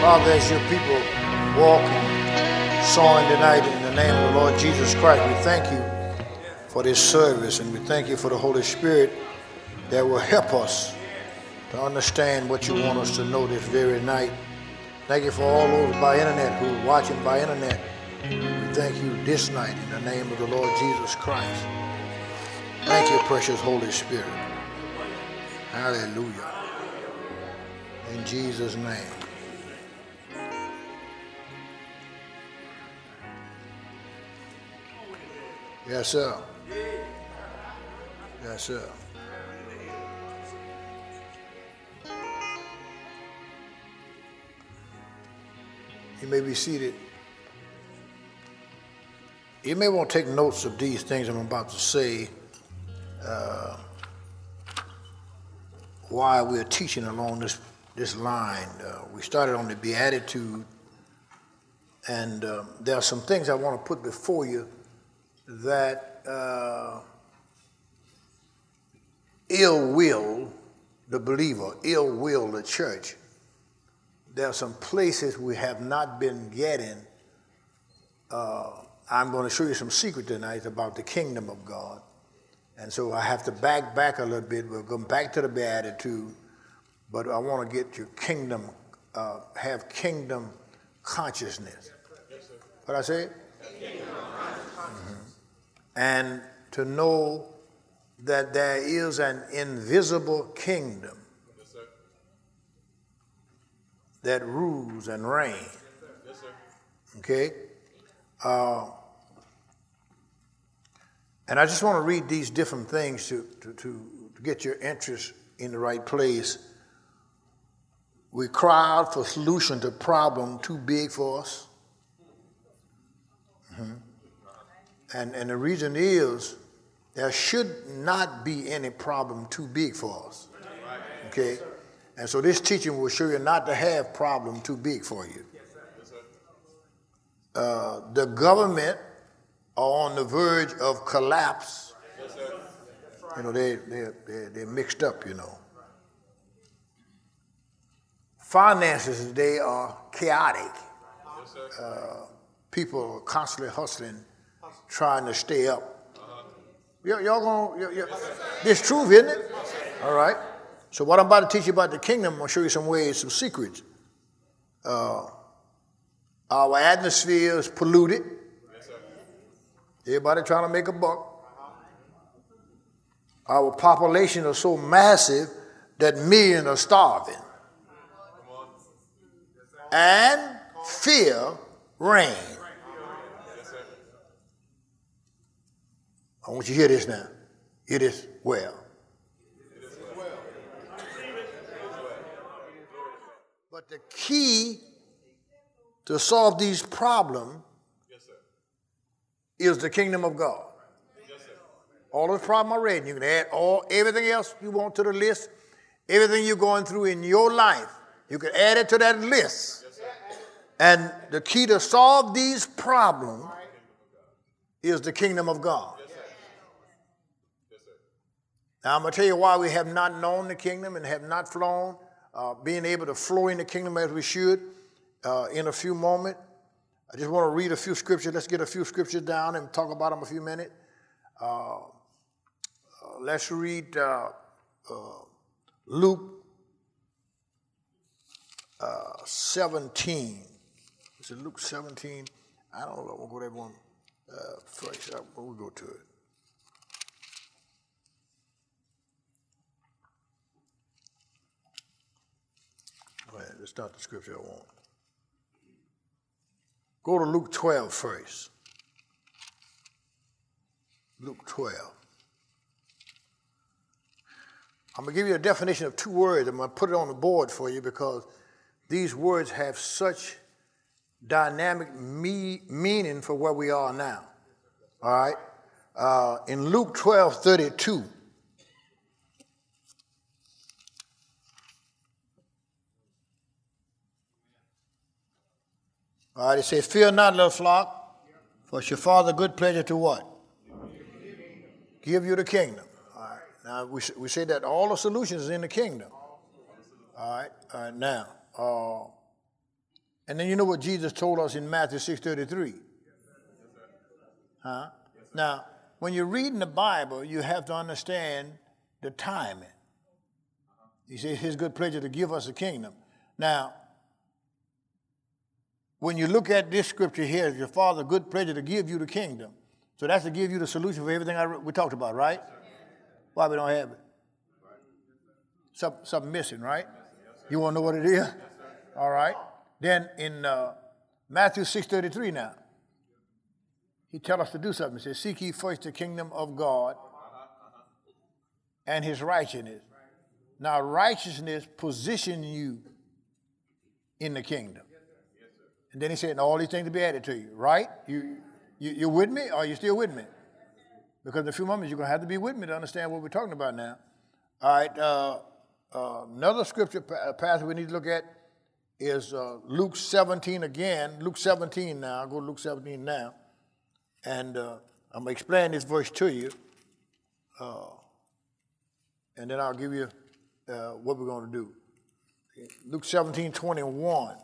Father, as your people walk and sowing tonight in the name of the Lord Jesus Christ, we thank you for this service, and we thank you for the Holy Spirit that will help us to understand what you want us to know this very night. Thank you for all those by internet who are watching by internet. We thank you this night in the name of the Lord Jesus Christ. Thank you, precious Holy Spirit. Hallelujah. In Jesus' name. Yes, sir. Yes, sir. You may be seated. You may want to take notes of these things I'm about to say while we're teaching along this line. We started on the Beatitude, and there are some things I want to put before you that ill will the believer, ill will the church. There are some places we have not been getting. I'm going to show you some secret tonight about the kingdom of God. And so I have to back a little bit. We'll go back to the Beatitude, but I want to get your kingdom, have kingdom consciousness. What I say? And to know that there is an invisible kingdom that rules and reigns. Okay? And I just want to read these different things to get your interest in the right place. We cry out for solution to problem too big for us. And the reason is there should not be any problem too big for us. Okay? And so this teaching will show you not to have problem too big for you. The government are on the verge of collapse. You know, they're mixed up, you know. Finances today are chaotic. People are constantly hustling, trying to stay up. Y'all gonna, this truth, isn't it? All right. So what I'm about to teach you about the kingdom, I'm going to show you some ways, some secrets. Our atmosphere is polluted. Everybody trying to make a buck. Our population is so massive that millions are starving. And fear reigns. I want you to hear this now. It is well. But the key to solve these problems is the kingdom of God. All those problems I read, you can add everything else you want to the list, everything you're going through in your life, you can add it to that list. And the key to solve these problems is the kingdom of God. Now, I'm going to tell you why we have not known the kingdom and have not flown, being able to flow in the kingdom as we should in a few moments. I just want to read a few scriptures. Let's get a few scriptures down and talk about them a few minutes. Let's read Luke 17. Is it Luke 17? I don't know. We'll go to that one first. We'll go to it. That's not the scripture I want. Go to Luke 12 first. Luke 12. I'm going to give you a definition of two words. I'm going to put it on the board for you because these words have such dynamic meaning for where we are now. All right? In Luke 12:32, all right, it says, fear not, little flock, for it's your Father good pleasure to what? Give you the kingdom. All right. Now, we say that all the solutions is in the kingdom. All right. Now, And then you know what Jesus told us in Matthew 6:33? Huh? Now, when you're reading the Bible, you have to understand the timing. He says his good pleasure to give us a kingdom. Now, when you look at this scripture here, it's your Father's good pleasure to give you the kingdom. So that's to give you the solution for everything we talked about, right? Why we don't have it? Something missing, right? You want to know what it is? All right. Then in Matthew 6:33 now, he tells us to do something. He says, seek ye first the kingdom of God and his righteousness. Now, righteousness positions you in the kingdom. And then he said, and all these things to be added to you, right? You're with me? Or are you still with me? Because in a few moments, you're going to have to be with me to understand what we're talking about now. All right. Another scripture passage we need to look at is Luke 17 again. Luke 17 now. I'll go to Luke 17 now. And I'm going to explain this verse to you. And then I'll give you what we're going to do. Luke 17:21.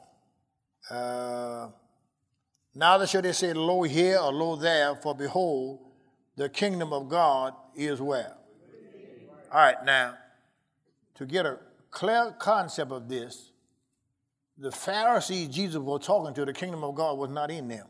Neither shall they say, lo here or lo there, for behold, the kingdom of God is where? All right, now, to get a clear concept of this, the Pharisees Jesus was talking to, the kingdom of God was not in them.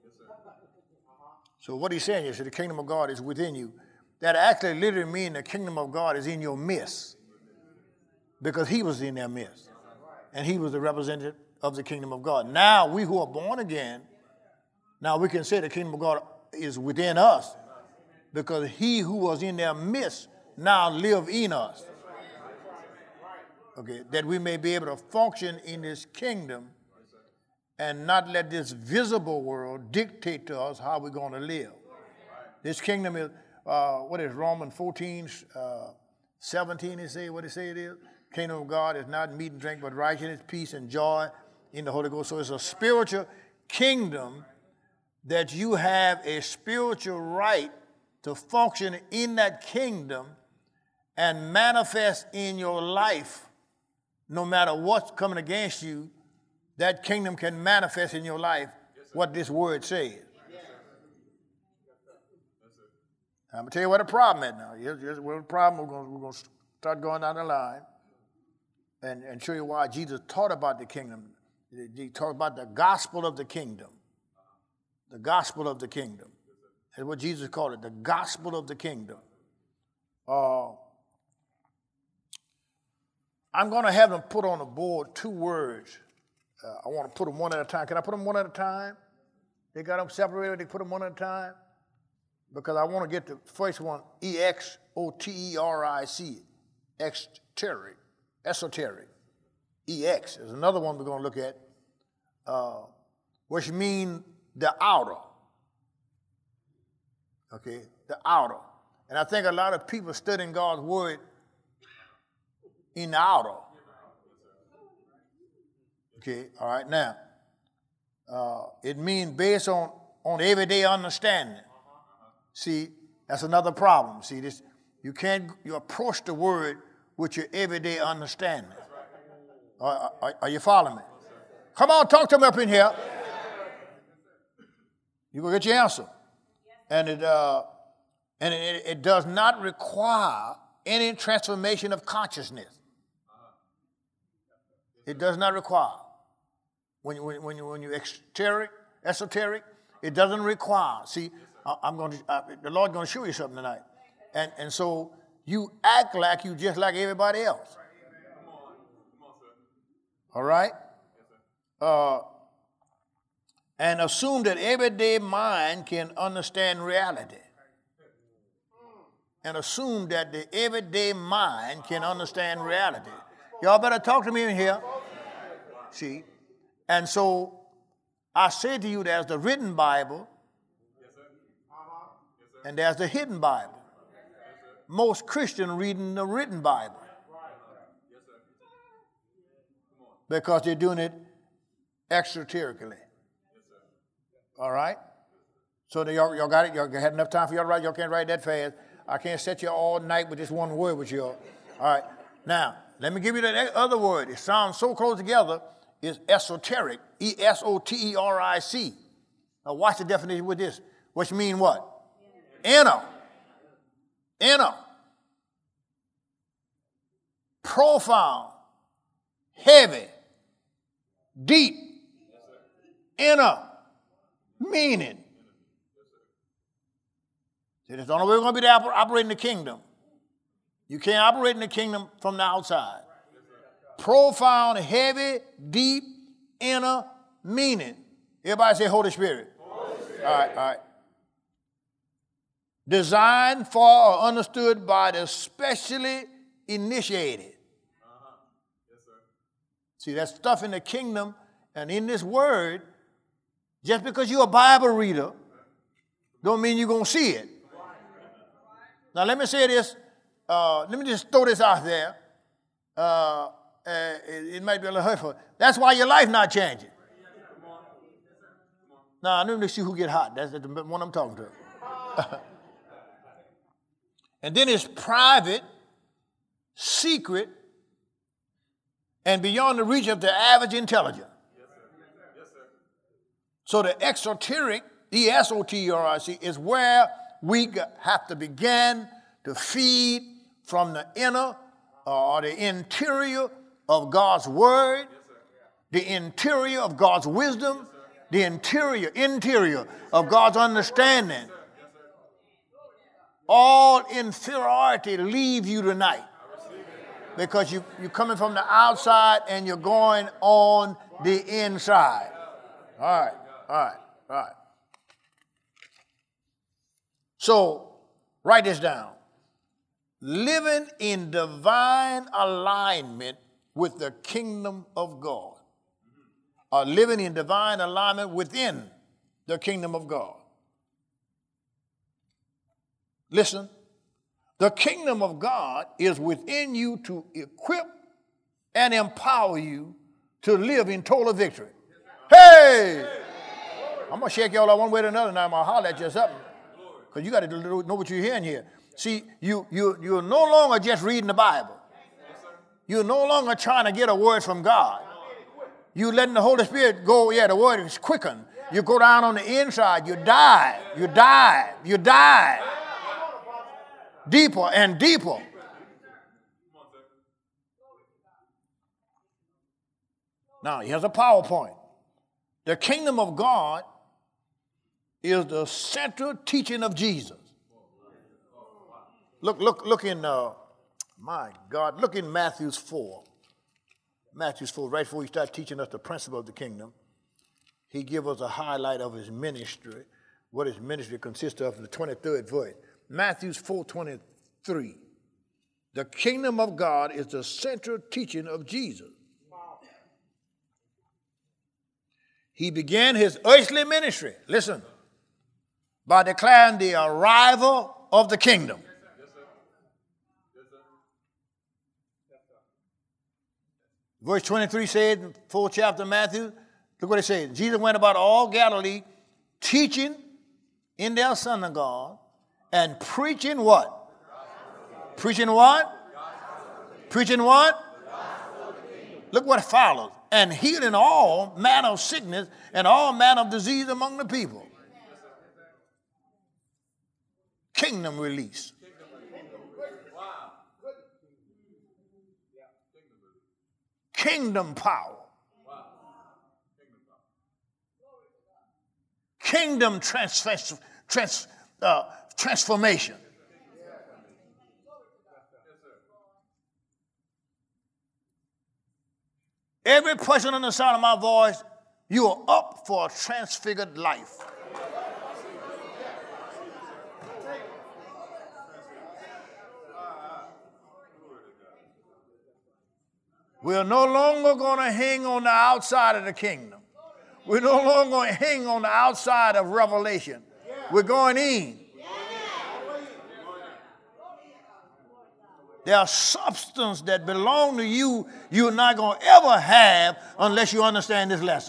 So what he's saying is that the kingdom of God is within you. That actually literally means the kingdom of God is in your midst, because he was in their midst, and he was the representative of the kingdom of God. Now we who are born again, now we can say the kingdom of God is within us, because he who was in their midst now live in us. Okay, that we may be able to function in this kingdom and not let this visible world dictate to us how we're going to live. This kingdom is, what is Romans 14, 17, what they say it is? Kingdom of God is not meat and drink, but righteousness, peace, and joy in the Holy Ghost. So it's a spiritual kingdom that you have a spiritual right to function in that kingdom and manifest in your life. No matter what's coming against you, that kingdom can manifest in your life what this word says. I'm going to tell you what the problem is now. Here's where the problem, we're going to start going down the line and show you why Jesus taught about the kingdom. He taught about the gospel of the kingdom. The gospel of the kingdom. That's what Jesus called it, the gospel of the kingdom. I'm going to have them put on the board two words. I want to put them one at a time. Can I put them one at a time? They got them separated. They put them one at a time. Because I want to get the first one, E-X-O-T-E-R-I-C, exoteric, esoteric, E-X. There's another one we're going to look at, which means the outer. Okay, the outer. And I think a lot of people studying God's word in the outer. Okay, all right, now, it means based on everyday understanding. See, that's another problem. See, this you approach the word with your everyday understanding. Are you following me? Come on, talk to me up in here. You're going to get your answer. And it does not require any transformation of consciousness. It does not require. When you esoteric, it doesn't require. See, the Lord's going to show you something tonight. And so you act like you just like everybody else. All right? And assume that everyday mind can understand reality. And assume that the everyday mind can understand reality. Y'all better talk to me in here. See? And so I say to you, there's the written Bible and there's the hidden Bible. Most Christians reading the written Bible because they're doing it exoterically. All right? So y'all got it? Y'all had enough time for y'all to write? Y'all can't write that fast. I can't set you all night with this one word with y'all. All right. Now, let me give you that other word. It sounds so close together. is esoteric, esoteric. Now watch the definition with this, which mean what? Inner. Profound, heavy, deep, inner meaning. See, that's the only way we're going to be able to operate in the kingdom. You can't operate in the kingdom from the outside. Profound, heavy, deep, inner meaning. Everybody say Holy Spirit. Holy Spirit. All right. Designed for or understood by the specially initiated. Yes, sir. See, that stuff in the kingdom and in this word, just because you're a Bible reader, don't mean you're going to see it. Now, let me say this. Let me just throw this out there. It might be a little hurtful. That's why your life not changing. Now, let me see who get hot. That's the one I'm talking to. And then it's private, secret, and beyond the reach of the average intelligence. Yes, sir. So the exoteric, esoteric, is where we have to begin to feed from the inner or the interior of God's word, the interior of God's wisdom, the interior of God's understanding. All inferiority leave you tonight because you're coming from the outside and you're going on the inside. All right. So, write this down. Living in divine alignment with the kingdom of God. Or living in divine alignment within the kingdom of God. Listen, the kingdom of God is within you to equip and empower you to live in total victory. Hey! I'm going to shake y'all out one way or another now. I'm going to holler at you or something. Because you got to know what you're hearing here. See, you're no longer just reading the Bible. You're no longer trying to get a word from God. You're letting the Holy Spirit go, the word is quickened. You go down on the inside. You die. Deeper and deeper. Now, here's a PowerPoint. The kingdom of God is the central teaching of Jesus. Look in, my God, look in Matthew 4. Matthew 4, right before he started teaching us the principle of the kingdom, he gives us a highlight of his ministry, what his ministry consists of in the 23rd verse. Matthew 4:23. The kingdom of God is the central teaching of Jesus. He began his earthly ministry, listen, by declaring the arrival of the kingdom. Verse 23 said, in 4th chapter of Matthew, look what it says. Jesus went about all Galilee, teaching in their synagogue and preaching what? Preaching what? Preaching what? Look what follows. And healing all manner of sickness and all manner of disease among the people. Kingdom release. Kingdom power. Kingdom transformation. Every person on the sound of my voice, you are up for a transfigured life. We're no longer going to hang on the outside of the kingdom. We're no longer going to hang on the outside of revelation. We're going in. There are substance that belong to you you're not going to ever have unless you understand this lesson.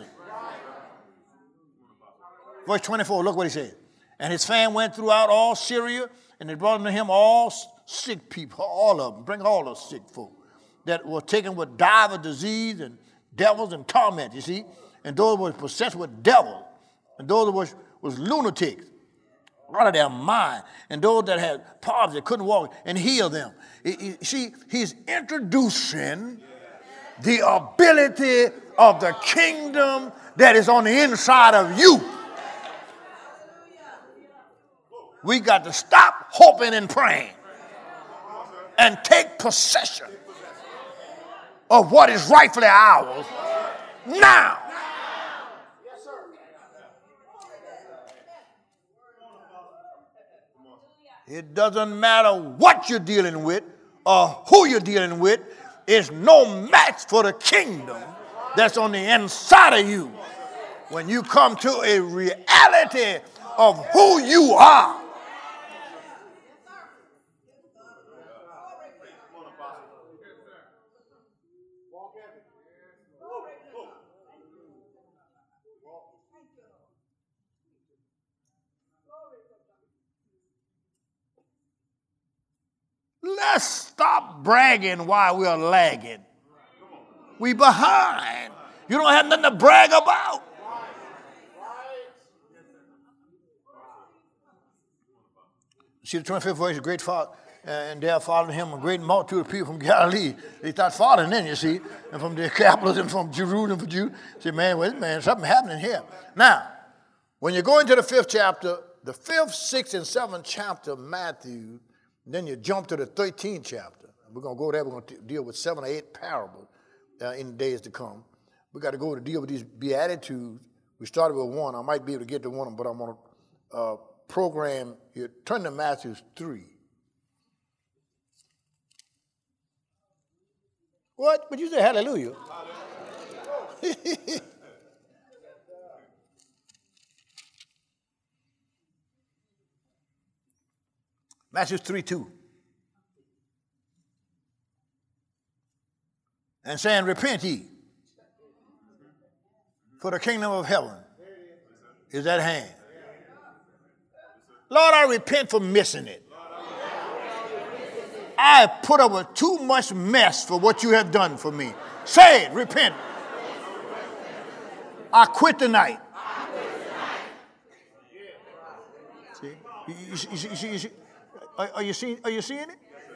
Verse 24, look what he said. And his fame went throughout all Syria, and they brought unto him all sick people, all of them, bring all the sick folk that were taken with divers disease and devils and torment, you see. And those were possessed with devils. And those was lunatics out of their mind. And those that had palsy couldn't walk and heal them. See, he's introducing the ability of the kingdom that is on the inside of you. We got to stop hoping and praying and take possession of what is rightfully ours now. It doesn't matter what you're dealing with or who you're dealing with. It's no match for the kingdom that's on the inside of you. When you come to a reality of who you are. Let's stop bragging while we're lagging. We behind. You don't have nothing to brag about. See, the 25th verse, great father, and there followed him a great multitude of people from Galilee. They start following in, you see, and from the capitals and from Jerusalem for Jews. Say, man, wait, man, something happening here. Now, when you go into the 5th chapter, the 5th, 6th, and 7th chapter of Matthew, then you jump to the 13th chapter. We're going to go there. We're going to deal with 7 or 8 parables in the days to come. We got to go to deal with these Beatitudes. We started with one. I might be able to get to one of them, but I'm going to program you. Turn to Matthew 3. What? But you say hallelujah. Matthew 3:2. And saying, repent ye, for the kingdom of heaven is at hand. Lord, I repent for missing it. I put up with too much mess for what you have done for me. Say it, repent. I quit tonight. See? You see? Are you seeing it?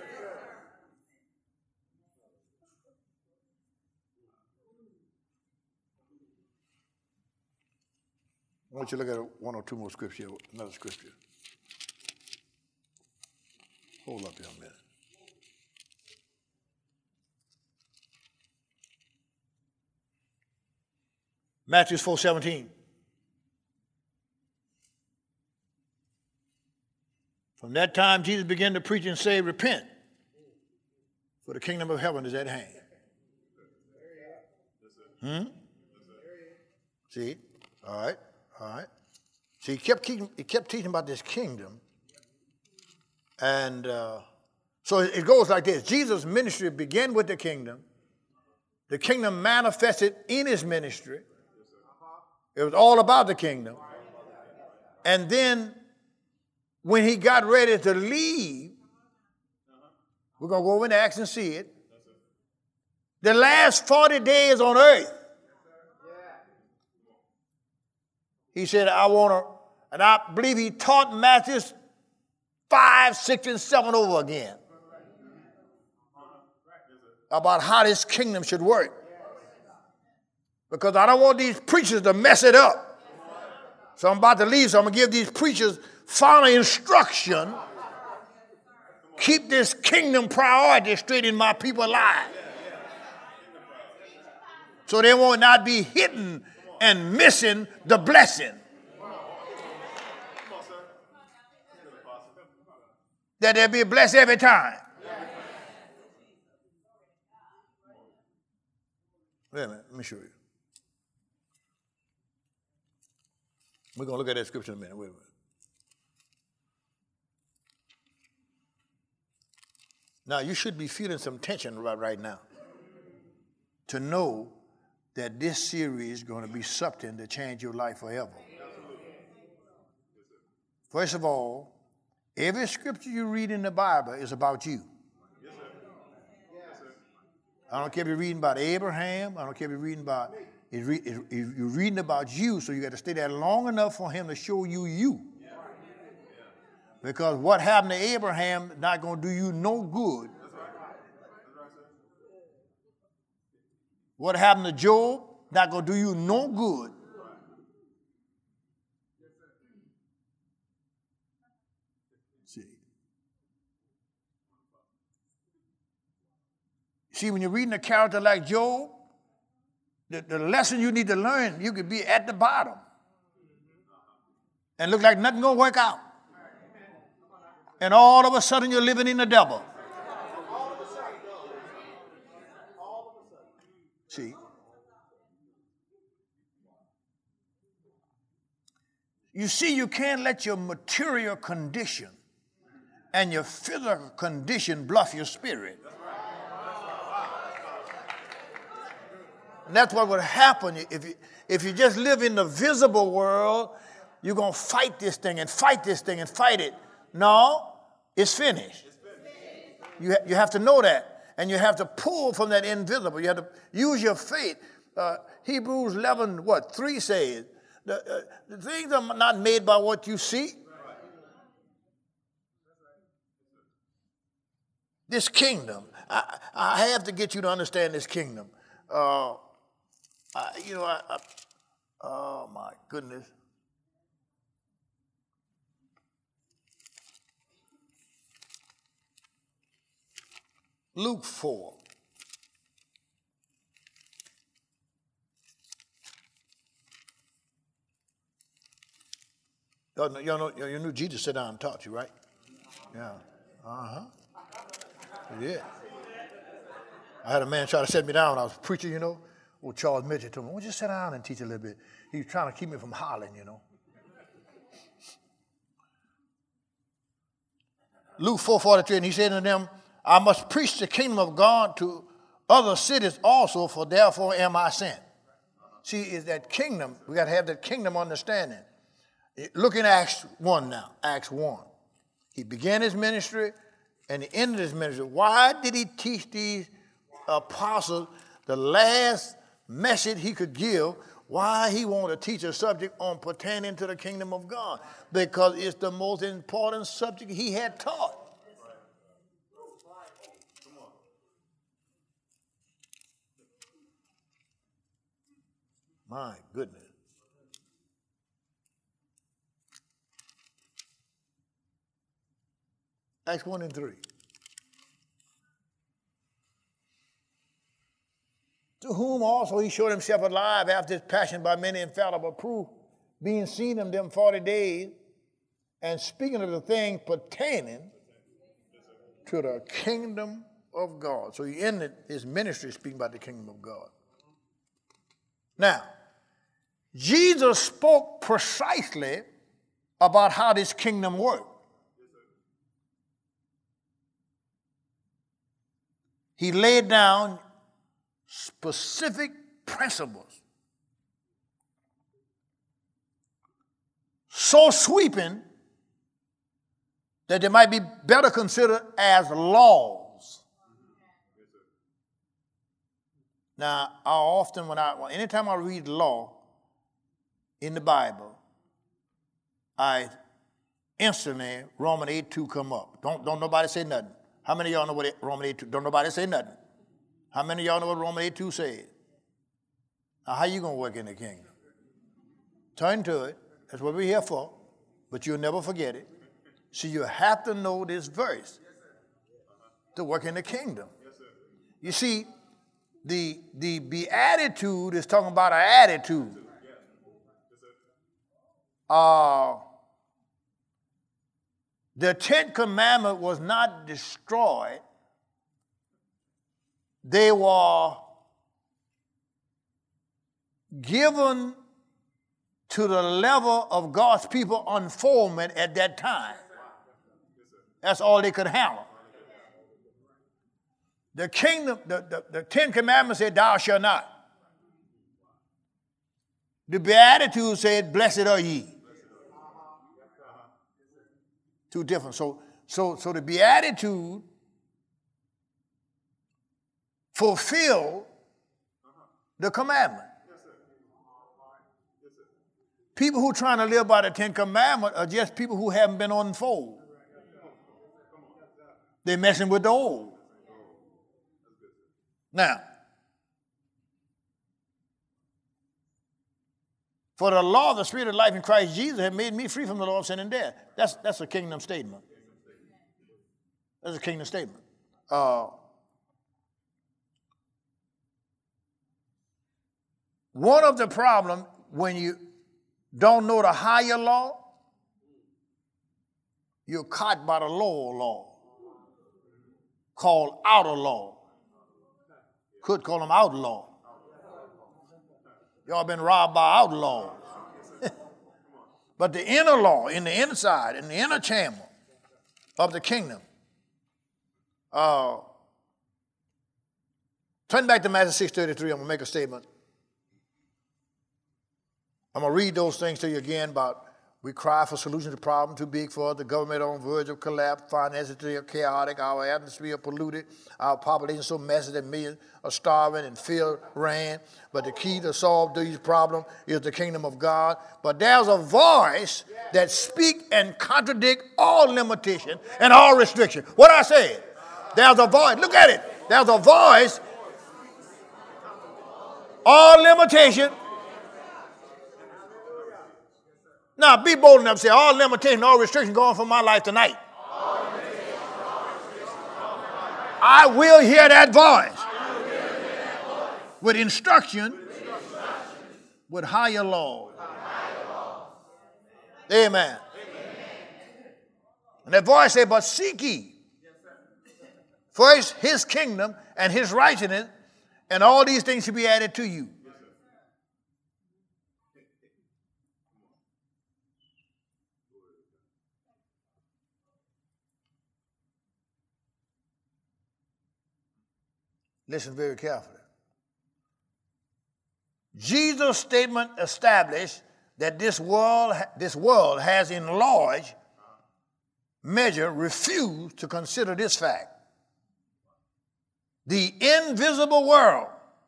I want you to look at one or two more scripture, another scripture. Hold up here a minute. Matthew 4:17. From that time, Jesus began to preach and say, repent, for the kingdom of heaven is at hand. See? All right. See, he kept teaching about this kingdom. And so it goes like this. Jesus' ministry began with the kingdom. The kingdom manifested in his ministry. It was all about the kingdom. And then when he got ready to leave, we're going to go over in Acts and see it. The last 40 days on earth, he said, I want to, and I believe he taught Matthew 5, 6, and 7 over again about how this kingdom should work. Because I don't want these preachers to mess it up. So I'm about to leave, so I'm going to give these preachers final instruction. Keep this kingdom priority straight in my people's lives. So they will not be hidden and missing the blessing that they'll be blessed every time. Wait a minute, let me show you. We're going to look at that scripture in a minute. Wait a minute. Now, you should be feeling some tension right now to know that this series is going to be something to change your life forever. First of all, every scripture you read in the Bible is about you. I don't care if you're reading about Abraham. I don't care if you're reading about, you're reading about you, so you got to stay there long enough for him to show you you. Because what happened to Abraham is not going to do you no good. What happened to Job, not going to do you no good. See, when you're reading a character like Job, the lesson you need to learn, you could be at the bottom and look like nothing going to work out. And all of a sudden you're living in the devil. See? You see, you can't let your material condition and your physical condition bluff your spirit. And that's what would happen if you just live in the visible world. You're going to fight this thing and fight this thing and fight it. No, it's finished. You have to know that. And you have to pull from that invisible. You have to use your faith. Hebrews 11:3 says, the things are not made by what you see. This kingdom, I have to get you to understand this kingdom. Oh my goodness. Luke 4. You knew Jesus sat down and taught you, right? Yeah. Uh-huh. Yeah. I had a man try to set me down when I was preaching, Old Charles Mitchell told me, "Won't you sit down and teach a little bit?" He was trying to keep me from hollering, Luke 4:43, and he said to them, "I must preach the kingdom of God to other cities also, for therefore am I sent." See, is that kingdom, we got to have that kingdom understanding. Look in Acts 1 now, Acts 1. He began his ministry and he ended his ministry. Why did he teach these apostles the last message he could give? Why he wanted to teach a subject on pertaining to the kingdom of God? Because it's the most important subject he had taught. My goodness. Acts 1:3. To whom also he showed himself alive after his passion by many infallible proof, being seen of them 40 days, and speaking of the thing pertaining to the kingdom of God. So he ended his ministry speaking about the kingdom of God. Now, Jesus spoke precisely about how this kingdom worked. He laid down specific principles, so sweeping that they might be better considered as laws. Now, anytime I read law in the Bible, I instantly Romans 8:2 come up. Don't nobody say nothing. How many of y'all know what Romans 8:2? Don't nobody say nothing. How many of y'all know what Romans 8:2 says? Now, how you going to work in the kingdom? Turn to it. That's what we're here for. But you'll never forget it. So you have to know this verse to work in the kingdom. You see, the beatitude is talking about an attitude. The 10th commandment was not destroyed. They were given to the level of God's people unfoldment at that time. That's all they could handle. The kingdom, the 10 commandments said, "Thou shalt not." The beatitude said, "Blessed are ye." Two different. So the beatitude fulfill the commandment. People who are trying to live by the Ten Commandments are just people who haven't been on the fold. They're messing with the old. Now, for the law of the Spirit of life in Christ Jesus have made me free from the law of sin and death. That's a kingdom statement. That's a kingdom statement. One of the problems when you don't know the higher law, you're caught by the lower law, called outer law. Could call them outlaw. Y'all been robbed by outlaws. But the inner law, in the inside, in the inner chamber of the kingdom. Turn back to Matthew 6:33. I'm going to make a statement. I'm going to read those things to you again about we cry for solutions to problems too big for us, the government on the verge of collapse, finances are chaotic, our atmosphere polluted, our population so massive that millions are starving and fear reign. But the key to solve these problems is the kingdom of God. But there's a voice that speaks and contradicts all limitation and all restriction. What I said? There's a voice. Look at it. There's a voice. All limitation. Now, be bold enough to say, all limitation, all restriction going from my life tonight. I will hear that voice. With instruction, with higher law. Amen. And that voice said, but seek ye first his kingdom and his righteousness, and all these things should be added to you. Listen very carefully. Jesus' statement established that this world has in large measure refused to consider this fact. The invisible world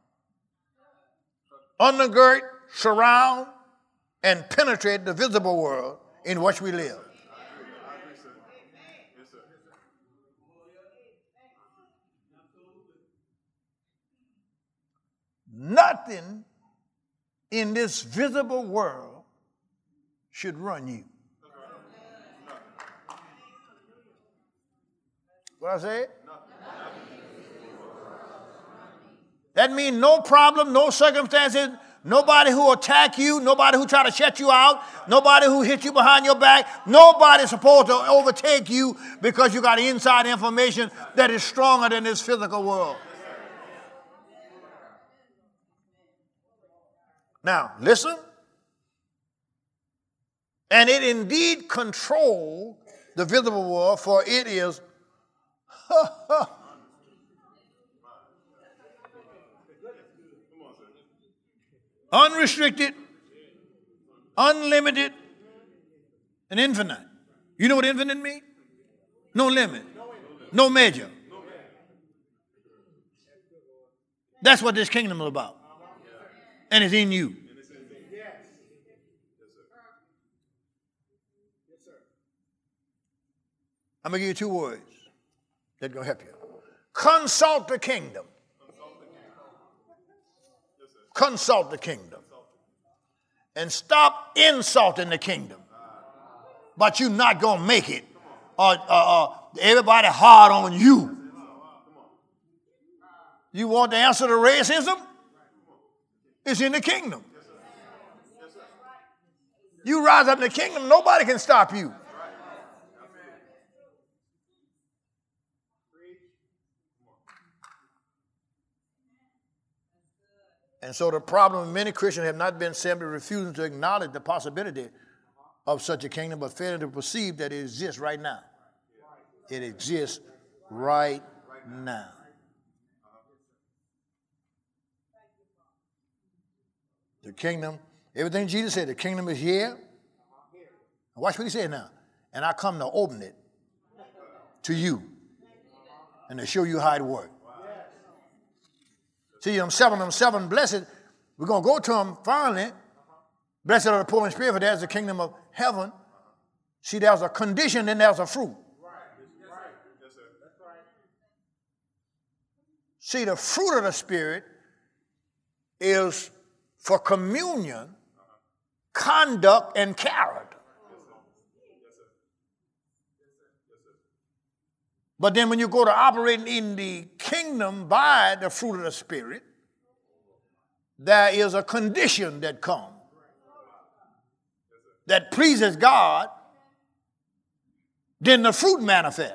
undergird, surround, and penetrate the visible world in which we live. Nothing in this visible world should run you. What I say? That means no problem, no circumstances, nobody who attack you, nobody who try to shut you out, nobody who hit you behind your back, nobody's supposed to overtake you because you got inside information that is stronger than this physical world. Now, listen. And it indeed controls the visible world, for it is unrestricted, unlimited, and infinite. You know what infinite means? No limit, no measure. That's what this kingdom is about. And it's in you. I'm going to give you 2 words that are going to help you. Consult the kingdom. Consult the kingdom. And stop insulting the kingdom. But you're not going to make it. Everybody hard on you. You want the answer to racism? It's in the kingdom. You rise up in the kingdom, nobody can stop you. And so the problem of many Christians have not been simply refusing to acknowledge the possibility of such a kingdom, but failing to perceive that it exists right now. It exists right now. The kingdom, everything Jesus said, the kingdom is here. Watch what he said now. And I come to open it to you and to show you how it works. See, them seven blessed, we're going to go to them finally. Blessed are the poor in spirit, for there's the kingdom of heaven. See, there's a condition, then there's a fruit. See, the fruit of the Spirit is for communion, conduct, and character. But then when you go to operating in the kingdom by the fruit of the Spirit, there is a condition that comes that pleases God, then the fruit manifests.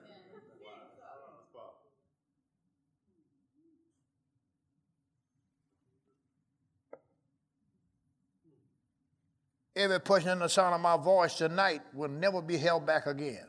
Every person in the sound of my voice tonight will never be held back again.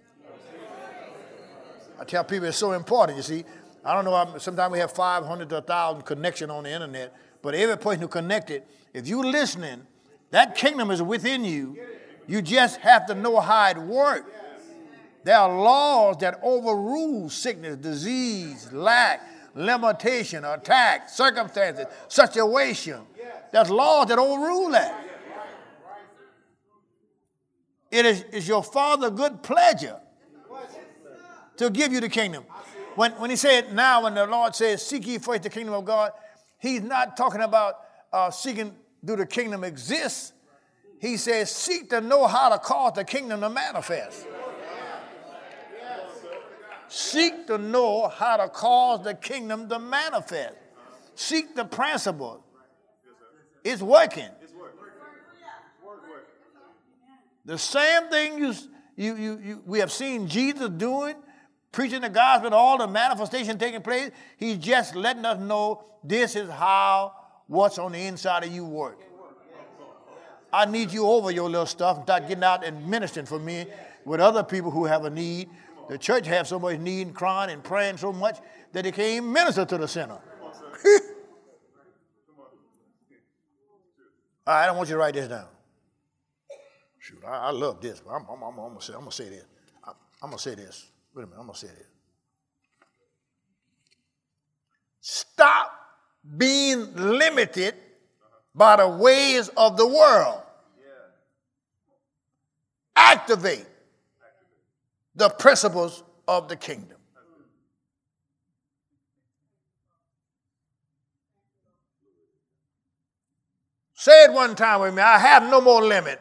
I tell people it's so important, you see. I don't know, sometimes we have 500 to 1,000 connection on the internet, but every person who connected, if you're listening, that kingdom is within you. You just have to know how it works. There are laws that overrule sickness, disease, lack, limitation, attack, circumstances, situation. There's laws that overrule that. It is your Father's good pleasure to give you the kingdom. When he said now, when the Lord says, seek ye first the kingdom of God, he's not talking about seeking, do the kingdom exist? He says, seek to know how to cause the kingdom to manifest. Seek to know how to cause the kingdom to manifest. Seek the principle. It's working. The same thing we have seen Jesus doing, preaching the gospel, all the manifestation taking place. He's just letting us know this is how what's on the inside of you work. I need you over your little stuff and start getting out and ministering for me with other people who have a need. The church has so much need and crying and praying so much that they can't even minister to the sinner. All right, I don't want you to write this down. Shoot, I love this. But I'm going to say this. I'm going to say this. Wait a minute, I'm going to say this. Stop being limited by the ways of the world. Activate the principles of the kingdom. Say it one time with me. I have no more limit.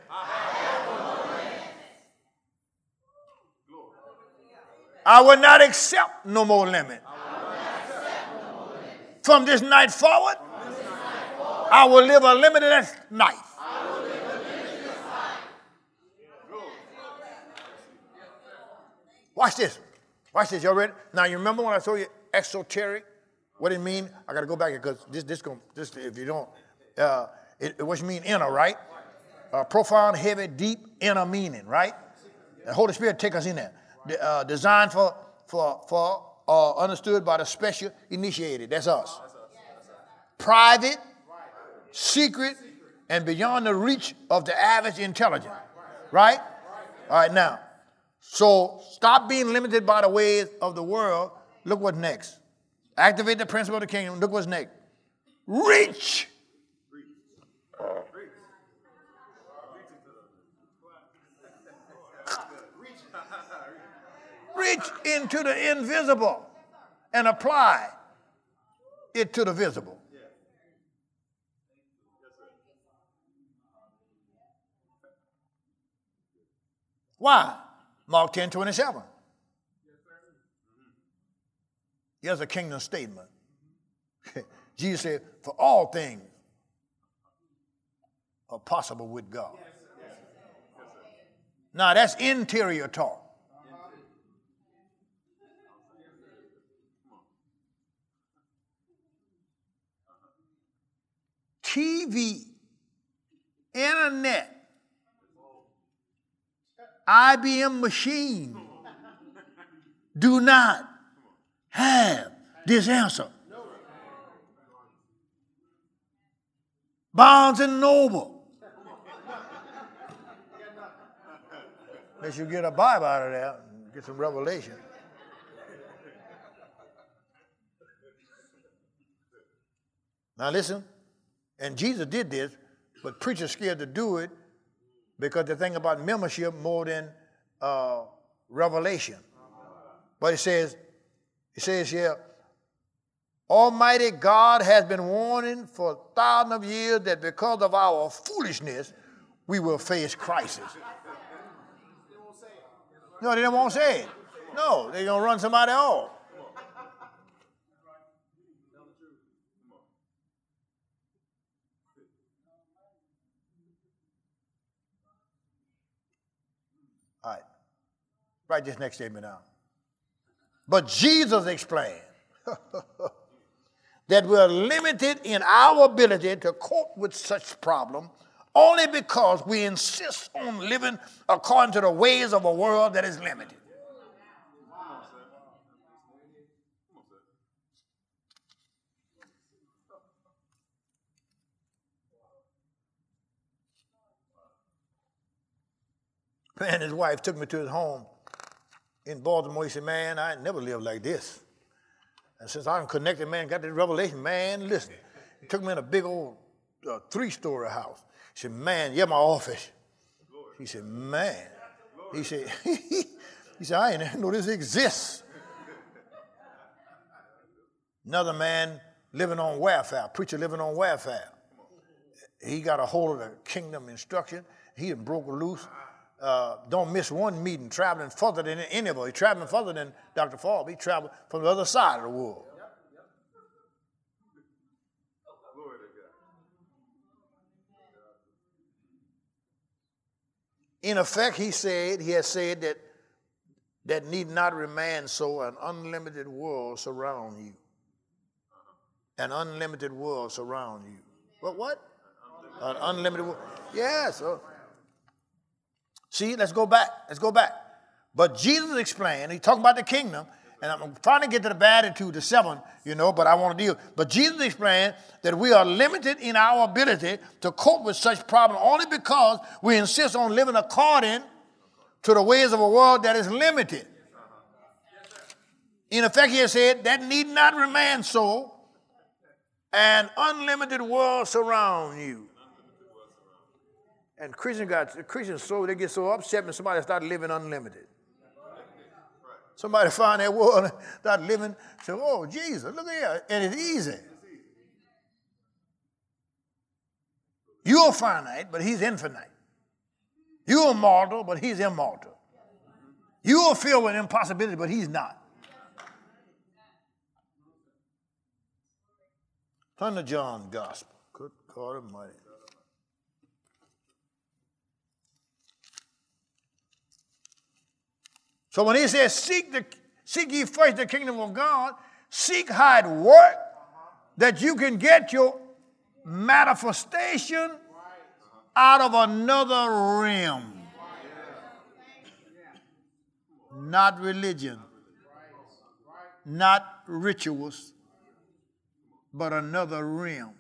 I will not accept no more limit. From this night forward, I will live a limitless life. Watch this. Watch this. Y'all ready? Now, you remember when I told you exoteric? What it mean? I got to go back because this if you don't, what you mean inner, right? Profound, heavy, deep, inner meaning, right? The Holy Spirit take us in there. Designed for understood by the special initiated. That's us. Private, secret, and beyond the reach of the average intelligent. Right? All right, now. So stop being limited by the ways of the world. Look what's next. Activate the principle of the kingdom. Look what's next. Reach. Reach into the invisible and apply it to the visible. Why? Mark 10:27. Here's a kingdom statement. Jesus said, for all things are possible with God. Now that's interior talk. TV, internet, IBM machine do not have this answer. Barnes and Noble. Unless you get a Bible out of there and get some revelation. Now listen, and Jesus did this, but preachers scared to do it because they think about membership more than revelation. But it says here, Almighty God has been warning for thousands of years that because of our foolishness, we will face crisis. No, they don't want to say it. No, they're going to run somebody off. All right. Write this next statement down. But Jesus explained that we're limited in our ability to cope with such problems only because we insist on living according to the ways of a world that is limited. Man, his wife took me to his home in Baltimore. He said, man, I never lived like this. And since I'm connected, man, got this revelation, man, listen. He took me in a big old 3-story house. He said, man, yeah, my office. He said, man. He said, I didn't know this exists. Another man living on welfare, preacher living on welfare. He got a hold of the kingdom instruction. He had broke loose. Don't miss one meeting, traveling further than any of us. He's traveling further than Dr. Falk. He traveled from the other side of the world. In effect, he has said that need not remain so. An unlimited world surround you. An unlimited world surround you. What? An unlimited world. Yes. See, let's go back. But Jesus explained, he talked about the kingdom, and I'm trying to get to the bad attitude, the 7, but I want to deal. But Jesus explained that we are limited in our ability to cope with such problems only because we insist on living according to the ways of a world that is limited. In effect, he has said, that need not remain so. An unlimited world surround you. And Christians they get so upset when somebody start living unlimited. Somebody find that world and start living, say, oh, Jesus, look at here. And it's easy. You're finite, but he's infinite. You're mortal, but he's immortal. You're filled with impossibility, but he's not. Turn to John's Gospel. Good God Almighty. So when he says, seek ye first the kingdom of God, seek how it work, that you can get your manifestation out of another realm. Not religion, not rituals, but another realm.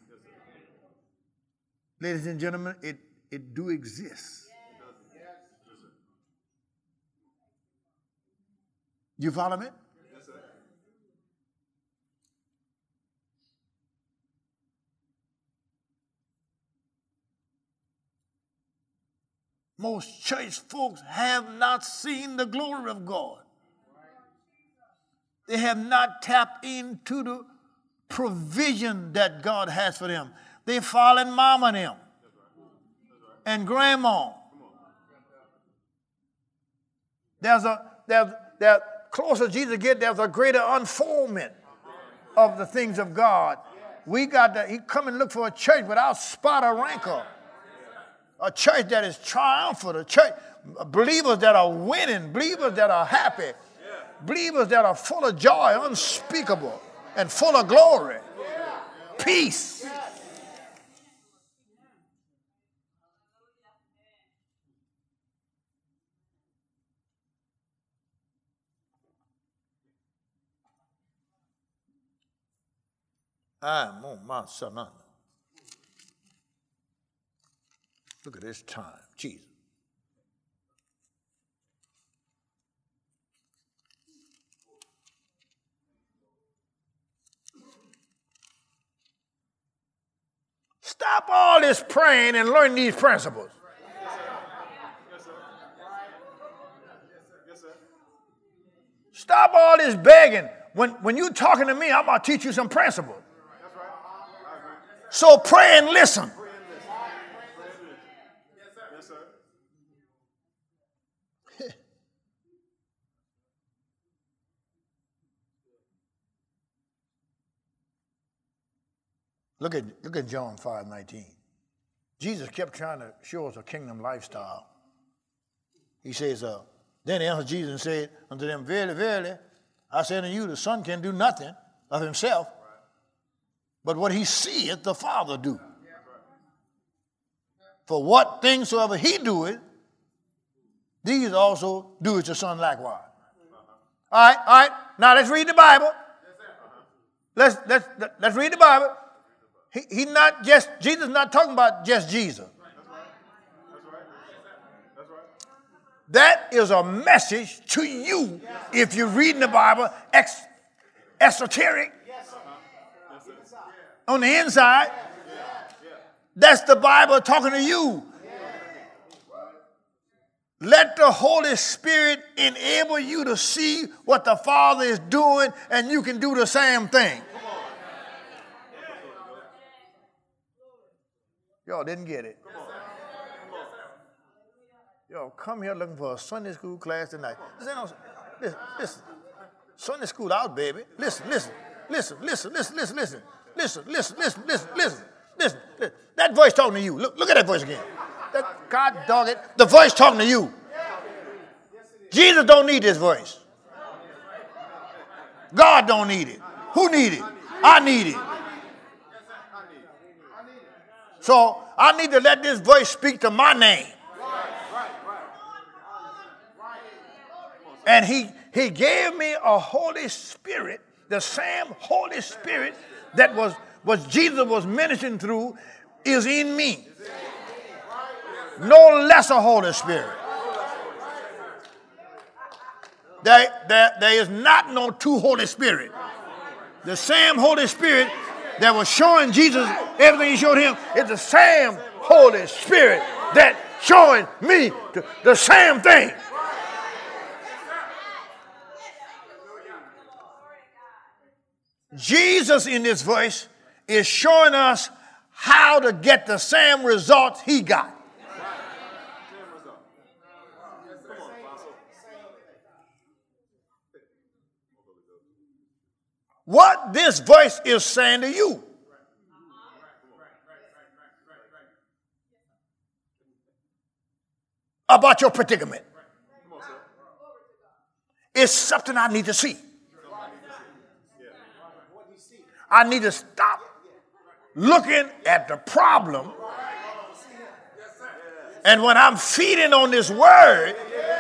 Ladies and gentlemen, it do exist. You follow me? Yes, sir. Most church folks have not seen the glory of God. They have not tapped into the provision that God has for them. They following mama and them and grandma. There's closer Jesus gets, there's a greater unfoldment of the things of God. He come and look for a church without spot or rancor. A church that is triumphant, a church, believers that are winning, believers that are happy, believers that are full of joy, unspeakable, and full of glory, peace. I'm on my son. Look at this time. Jesus. this praying and learn these principles. Stop all this begging. When you're talking to me, I'm going to teach you some principles. So pray and listen. Look at John 5:19. Jesus kept trying to show us a kingdom lifestyle. He says, then answered Jesus and said unto them, verily, verily, I say unto you, the Son can do nothing of himself, but what he seeth the Father do. For what things soever he doeth, these also doeth the Son likewise. All right. Now let's read the Bible. Let's read the Bible. Jesus not talking about just Jesus. That is a message to you if you're reading the Bible esoteric on the inside. That's the Bible talking to you. Let the Holy Spirit enable you to see what the Father is doing, and you can do the same thing. Y'all didn't get it. Y'all come here looking for a Sunday school class tonight. Listen. Sunday school out, baby. Listen. That voice talking to you. Look at that voice again. God dog it. The voice talking to you. Jesus don't need this voice. God don't need it. Who need it? I need it. So I need to let this voice speak to my name. And he gave me a Holy Spirit, the same Holy Spirit that was Jesus was ministering through is in me. No lesser Holy Spirit. There is not no two Holy Spirit. The same Holy Spirit that was showing Jesus everything he showed him is the same Holy Spirit that showing me the same thing. Jesus in this voice is showing us how to get the same results he got. What this voice is saying to you. About your predicament. It's something I need to see. I need to stop looking at the problem. And when I'm feeding on this word,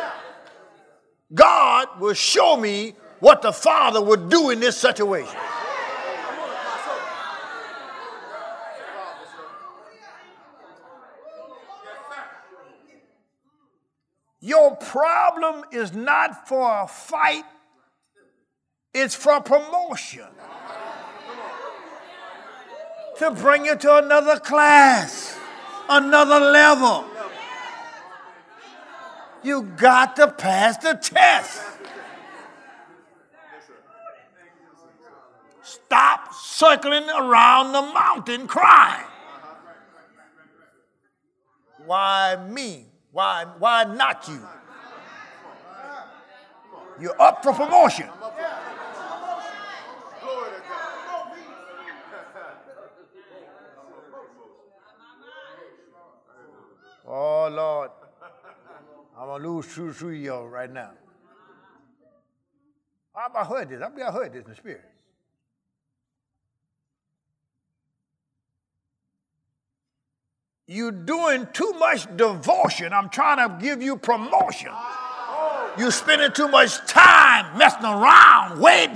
God will show me what the Father would do in this situation. Your problem is not for a fight, it's for promotion. To bring you to another class, another level. You got to pass the test. Stop circling around the mountain crying. Why me? Why not you? You're up for promotion. Oh, Lord. I'm going to lose through y'all right now. I heard this. I heard this in the spirit. You're doing too much devotion. I'm trying to give you promotion. You're spending too much time messing around, waiting.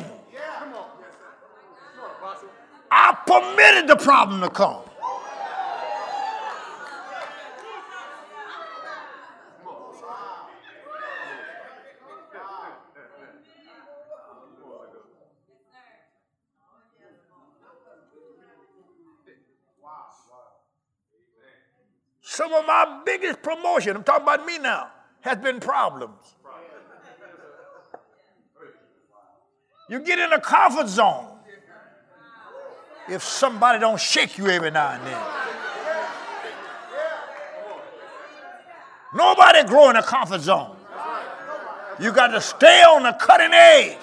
I permitted the problem to come. Some of my biggest promotion, I'm talking about me now, has been problems. You get in a comfort zone if somebody don't shake you every now and then. Nobody grow in a comfort zone. You got to stay on the cutting edge.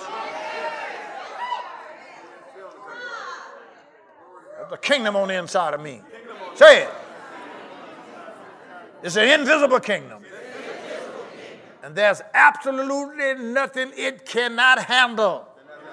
There's a kingdom on the inside of me. Say it. It's an invisible kingdom. And there's absolutely nothing it cannot handle.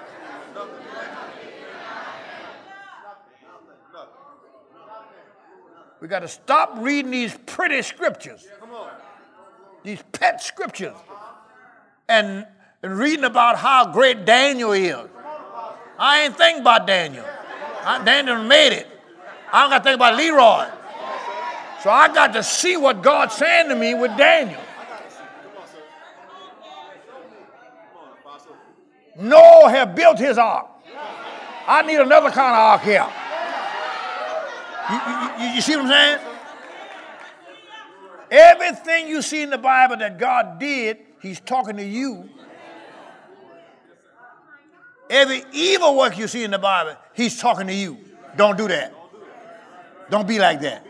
We got to stop reading these pretty scriptures, these pet scriptures, and reading about how great Daniel is. I ain't thinking about Daniel. Daniel made it. I don't got to think about Leroy. So I got to see what God's saying to me with Daniel. Noah had built his ark. I need another kind of ark here. You see what I'm saying? Everything you see in the Bible that God did, he's talking to you. Every evil work you see in the Bible, he's talking to you. Don't do that. Don't be like that.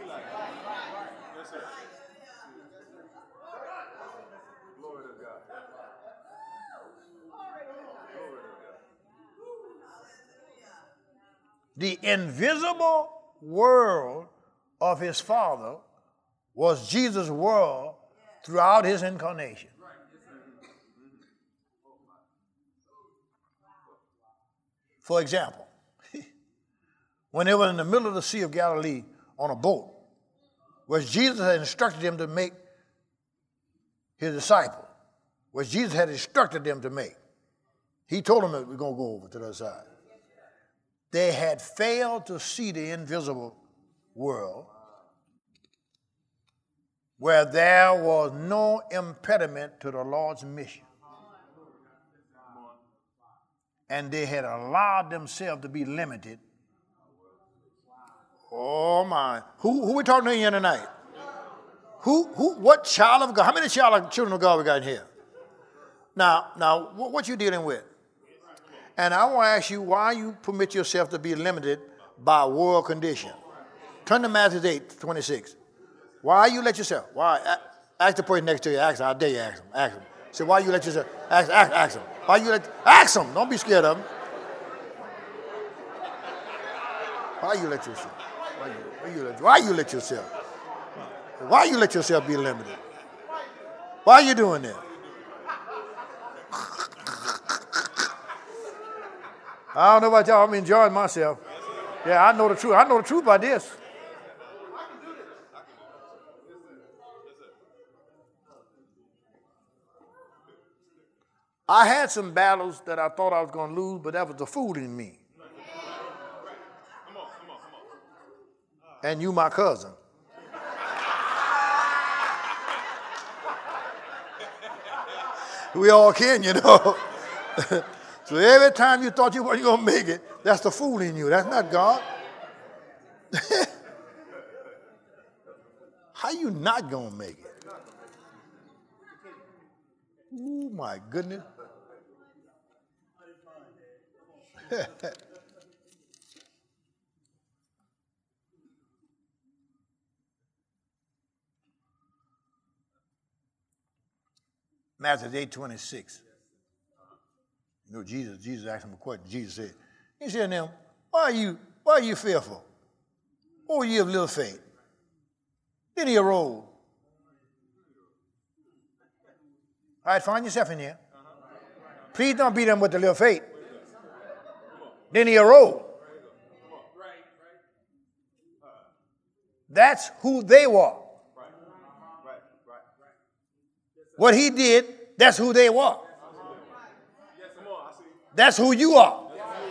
The invisible world of his Father was Jesus' world throughout his incarnation. For example, when they were in the middle of the Sea of Galilee on a boat, where Jesus had instructed them to make his disciple, where Jesus had instructed them to make, he told them that we're going to go over to the other side. They had failed to see the invisible world where there was no impediment to the Lord's mission. And they had allowed themselves to be limited. Oh my. Who we talking to here tonight? What child of God? How many children of God we got in here? Now, what you dealing with? And I want to ask you why you permit yourself to be limited by world condition. Turn to Matthew 8:26. Why you let yourself? Why? Ask the person next to you. Ask him. I dare you ask him. Ask him. Say, why you let yourself? Ask him. Why you let? Ask him. Don't be scared of him. Why you let yourself? Why you let yourself? Why you let yourself be limited? Why are you doing that? I don't know about y'all. I'm enjoying myself. Yeah, I know the truth. I know the truth about this. I had some battles that I thought I was going to lose, but that was the fool in me. And you, my cousin. We all can, you know. So every time you thought you weren't going to make it, that's the fool in you. That's not God. How you not going to make it? Oh, my goodness. Matthew 8:26. You know, Jesus asked him a question. Jesus said, he said to them, why are you fearful? Oh, ye of little faith. Then he arose. All right, find yourself in here. Please don't beat them with the little faith. Then he arose. That's who they were. What he did, that's who they were. That's who you are.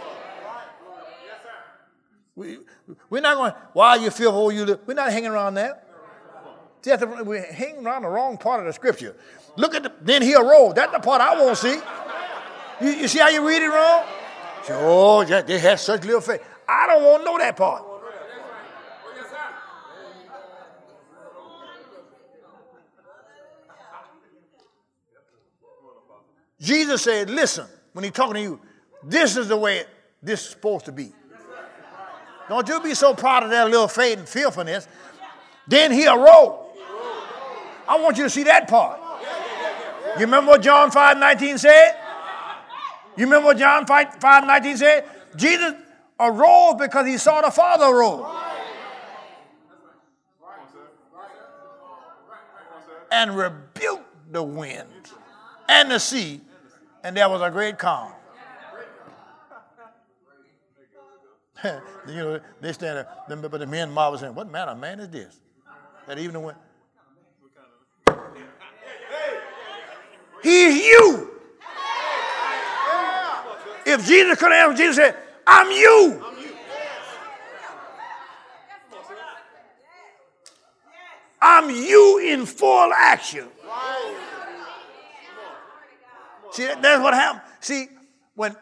We're not going, why you feel who you live. We're not hanging around that. We're hanging around the wrong part of the scripture. Look at then he arose. That's the part I won't see. You see how you read it wrong? Say, oh, they had such little faith. I don't want to know that part. Jesus said, listen, when he's talking to you, this is the way this is supposed to be. Don't you be so proud of that little faith and fearfulness. Then he arose. I want you to see that part. You remember what John 5:19 said? You remember what John 5:19 said? Jesus arose because he saw the Father arose. And rebuked the wind and the sea, and there was a great calm. You know, they stand there, but the men marvel saying, what manner of man is this? That even the wind. He's you. If Jesus could answer, Jesus said, I'm you. I'm you in full action. See, that's what happened. See, when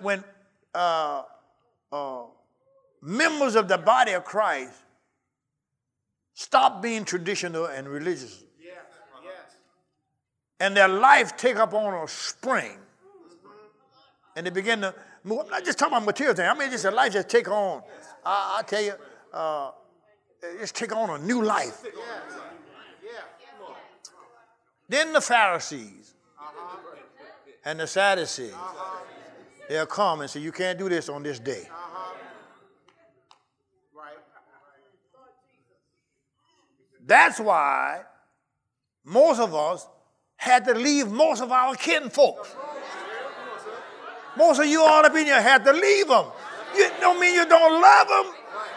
members of the body of Christ stop being traditional and religious, and their life take up on a spring, and they begin to move. I'm not just talking about material things. I mean, just a life just take on. I tell you, just take on a new life. Then the Pharisees and the Sadducees, they'll come and say, you can't do this on this day. That's why most of us had to leave most of our kin folks. Most of you all up in here had to leave them. You don't mean you don't love them.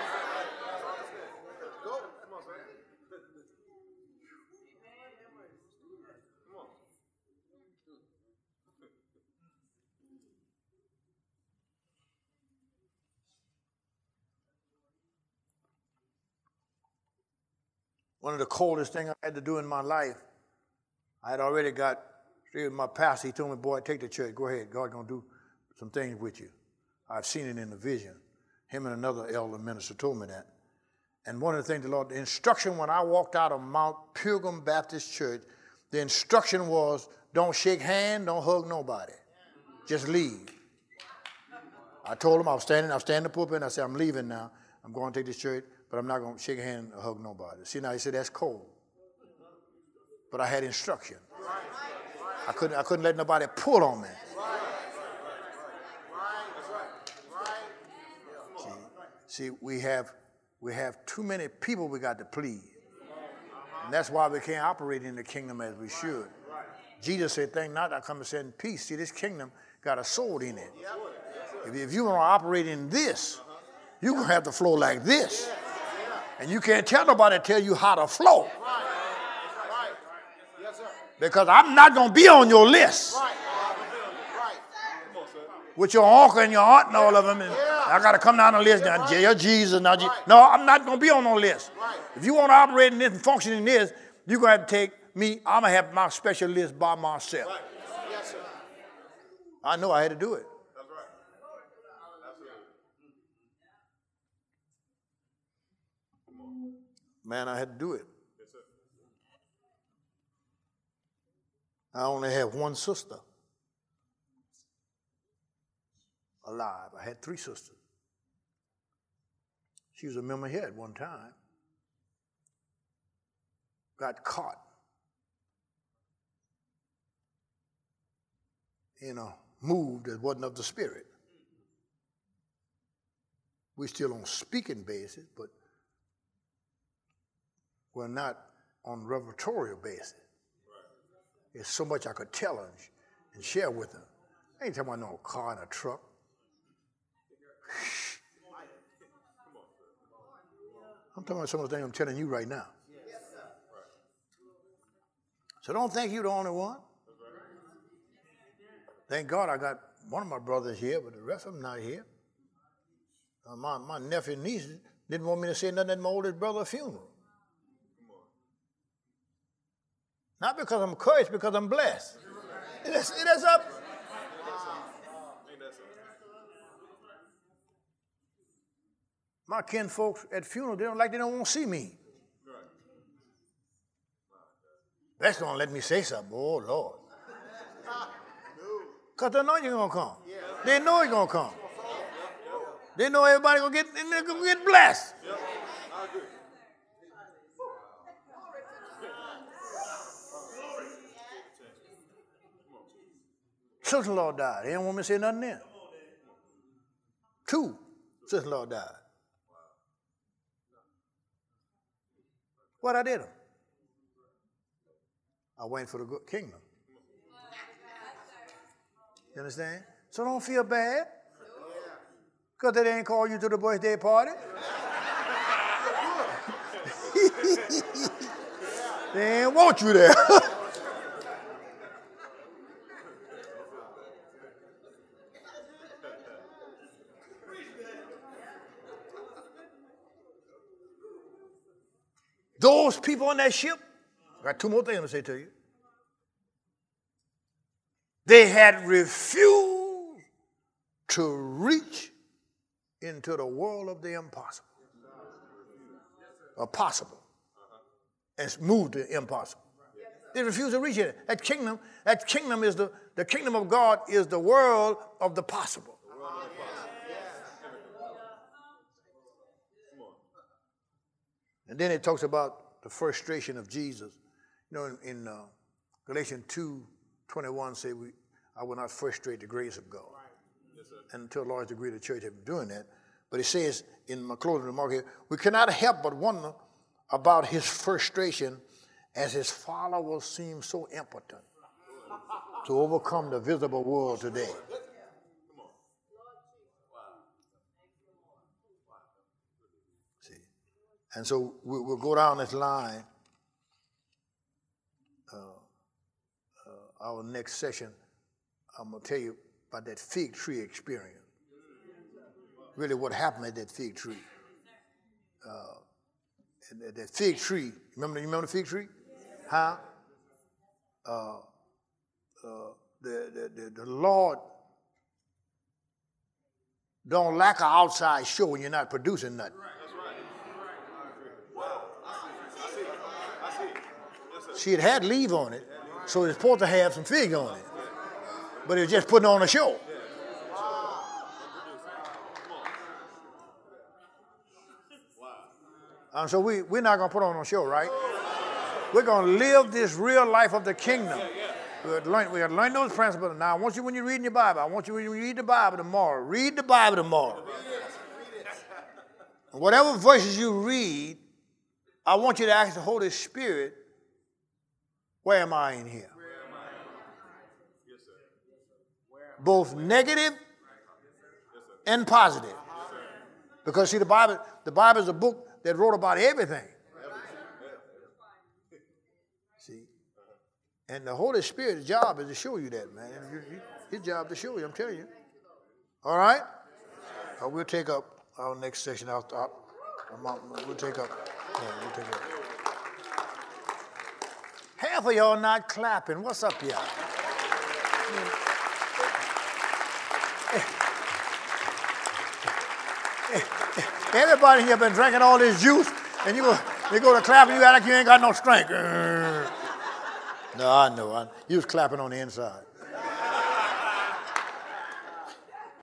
One of the coldest things I had to do in my life, I had already got straight with my pastor. He told me, boy, take the church. Go ahead. God's going to do some things with you. I've seen it in the vision. Him and another elder minister told me that. And one of the things the instruction when I walked out of Mount Pilgrim Baptist Church, the instruction was, don't shake hands, don't hug nobody. Just leave. I told him I was standing in the pulpit, and I said, I'm leaving now. I'm going to take this church, but I'm not going to shake a hand or hug nobody. See, now he said, that's cold. But I had instruction. I couldn't let nobody pull on me. See, we have too many people we got to please. And that's why we can't operate in the kingdom as we should. Jesus said, thank not I come to set in peace. See, this kingdom got a sword in it. If you want to operate in this, you're going to have to flow like this. And you can't tell nobody to tell you how to flow. Because I'm not going to be on your list. With your uncle and your aunt and all of them. And I got to come down the list now. Jesus. Now, no, I'm not going to be on no list. If you want to operate in this and function in this, you're going to have to take me. I'm going to have my special list by myself. I know I had to do it. Man, I had to do it. I only have one sister alive. I had 3 sisters. She was a member here at one time. Got caught in a move that wasn't of the Spirit. We're still on speaking basis, but we're not on revelatory basis. There's so much I could tell her and share with her. I ain't talking about no car and a truck. I'm talking about some of the things I'm telling you right now. So don't think you're the only one. Thank God I got one of my brothers here, but the rest of them not here. My nephew and niece didn't want me to say nothing at my oldest brother's funeral. Not because I'm cursed, because I'm blessed. That's up. My kin folks at funeral, they don't want to see me. That's going to let me say something. Oh, Lord. Because the anointing going to come. They know it's going to come. They know everybody going to get blessed. Sister-in-law died. They didn't want me to say nothing then. 2 sister-in-law died. What I did them? I went for the good kingdom. You understand? So don't feel bad because they didn't call you to the birthday party. They didn't want you there. Those people on that ship, I got 2 more things to say to you. They had refused to reach into the world of the impossible. Or possible. And moved to impossible. They refused to reach it. That kingdom is the kingdom of God is the world of the possible. And then it talks about the frustration of Jesus. You know, in Galatians 2:21 say, I will not frustrate the grace of God. Yes, and to a large degree, the church has been doing that. But it says in my closing remark here, we cannot help but wonder about his frustration as his followers seem so impotent to overcome the visible world today. See, and so we'll go down this line. Our next session, I'm going to tell you about that fig tree experience. Really what happened at that fig tree. That fig tree, you remember the fig tree? Huh? The Lord don't lack an outside show when you're not producing nothing. See, it had leaf on it, so it's supposed to have some fig on it. But it was just putting on a show. So we're not going to put on a show, right? We're going to live this real life of the kingdom. We got to learn those principles. Now, I want you, when you're reading your Bible, I want you, when you read the Bible tomorrow, read the Bible tomorrow. And whatever verses you read, I want you to ask the Holy Spirit, where am I in here? Both negative and positive. Because, see, the Bible is a book that wrote about everything. See? And the Holy Spirit's job is to show you that, man. His job to show you, I'm telling you. All right? We'll take up our next session. We'll take up. Half of y'all not clapping. What's up, y'all? Everybody here been drinking all this juice, and you go to clap and you act like you ain't got no strength. No, I know. You was clapping on the inside.